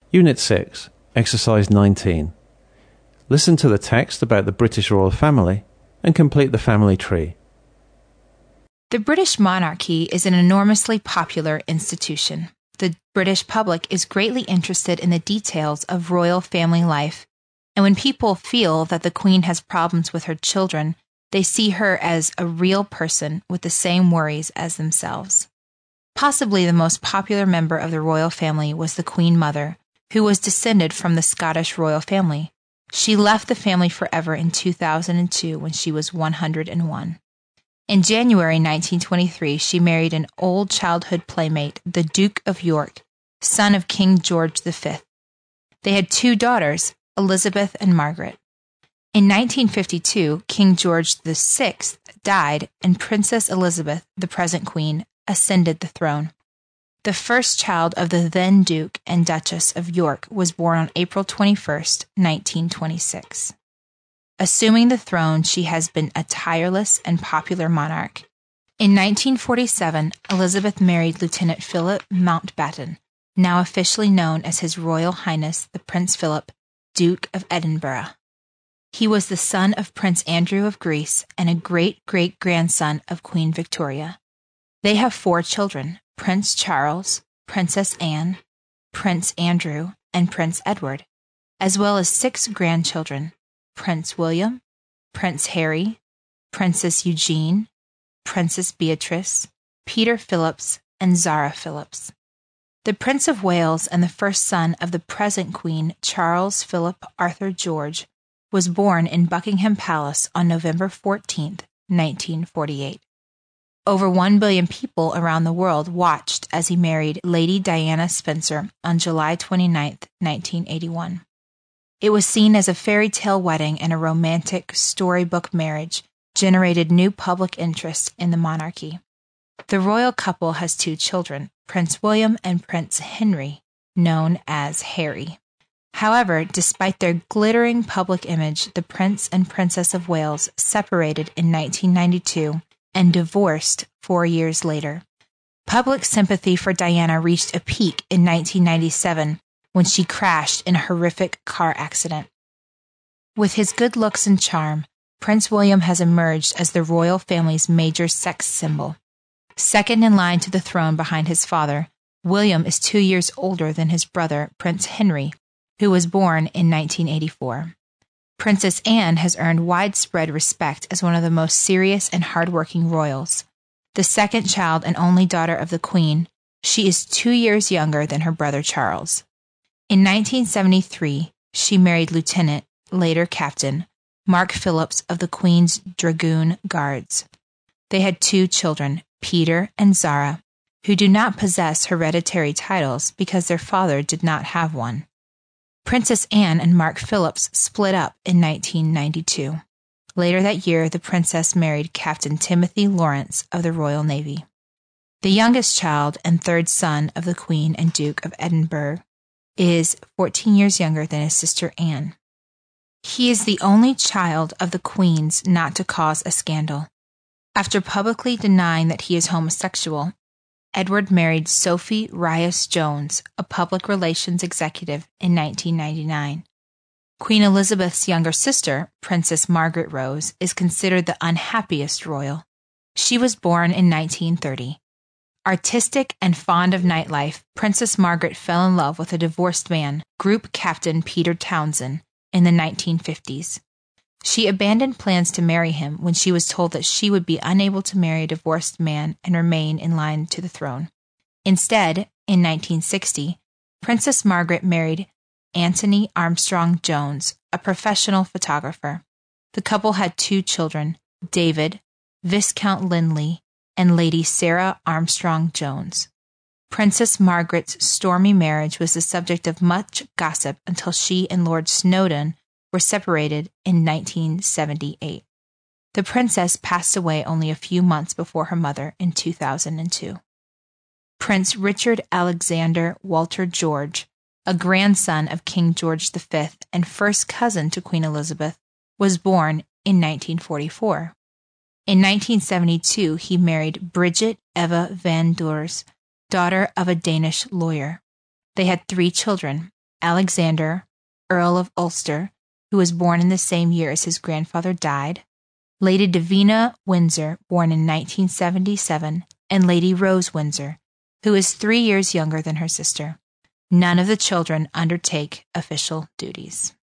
Unit 6, Exercise 19. Listen to the text about the British royal family and complete the family tree. The British monarchy is an enormously popular institution. The British public is greatly interested in the details of royal family life, and when people feel that the Queen has problems with her children, they see her as a real person with the same worries as themselves. Possibly the most popular member of the royal family was the Queen Mother, who was descended from the Scottish royal family. She left the family forever in 2002 when she was 101. In January 1923, she married an old childhood playmate, the Duke of York, son of King George V. They had two daughters, Elizabeth and Margaret. In 1952, King George VI died, and Princess Elizabeth, the present queen, ascended the throne. The first child of the then Duke and Duchess of York was born on April 21, 1926. Assuming the throne, she has been a tireless and popular monarch. In 1947, Elizabeth married Lieutenant Philip Mountbatten, now officially known as His Royal Highness the Prince Philip, Duke of Edinburgh. He was the son of Prince Andrew of Greece and a great-great-grandson of Queen Victoria. They have 4 children: Prince Charles, Princess Anne, Prince Andrew, and Prince Edward, as well as 6 grandchildren: Prince William, Prince Harry, Princess Eugenie, Princess Beatrice, Peter Phillips, and Zara Phillips. The Prince of Wales and the first son of the present Queen, Charles Philip Arthur George, was born in Buckingham Palace on November 14, 1948. Over 1 billion people around the world watched as he married Lady Diana Spencer on July 29, 1981. It was seen as a fairy tale wedding, and a romantic storybook marriage generated new public interest in the monarchy. The royal couple has 2 children, Prince William and Prince Henry, known as Harry. However, despite their glittering public image, the Prince and Princess of Wales separated in 1992 and divorced 4 years later. Public sympathy for Diana reached a peak in 1997 when she crashed in a horrific car accident. With his good looks and charm, Prince William has emerged as the royal family's major sex symbol. Second in line to the throne behind his father, William is 2 years older than his brother, Prince Henry, who was born in 1984. Princess Anne has earned widespread respect as one of the most serious and hardworking royals. The second child and only daughter of the Queen, she is 2 years younger than her brother Charles. In 1973, she married Lieutenant, later Captain, Mark Phillips of the Queen's Dragoon Guards. They had 2 children, Peter and Zara, who do not possess hereditary titles because their father did not have one. Princess Anne and Mark Phillips split up in 1992. Later that year, the princess married Captain Timothy Lawrence of the Royal Navy. The youngest child and third son of the Queen and Duke of Edinburgh is 14 years younger than his sister Anne. He is the only child of the Queen's not to cause a scandal. After publicly denying that he is homosexual, Edward married Sophie Reyes-Jones, a public relations executive, in 1999. Queen Elizabeth's younger sister, Princess Margaret Rose, is considered the unhappiest royal. She was born in 1930. Artistic and fond of nightlife, Princess Margaret fell in love with a divorced man, Group Captain Peter Townsend, in the 1950s. She abandoned plans to marry him when she was told that she would be unable to marry a divorced man and remain in line to the throne. Instead, in 1960, Princess Margaret married Anthony Armstrong Jones, a professional photographer. The couple had 2 children, David, Viscount Linley, and Lady Sarah Armstrong Jones. Princess Margaret's stormy marriage was the subject of much gossip until she and Lord Snowdon were separated in 1978. The princess passed away only a few months before her mother in 2002. Prince Richard Alexander Walter George, a grandson of King George V and first cousin to Queen Elizabeth, was born in 1944. In 1972, he married Bridget Eva van Doors, daughter of a Danish lawyer. They had 3 children, Alexander, Earl of Ulster, who was born in the same year as his grandfather died, Lady Davina Windsor, born in 1977, and Lady Rose Windsor, who is 3 years younger than her sister. None of the children undertake official duties.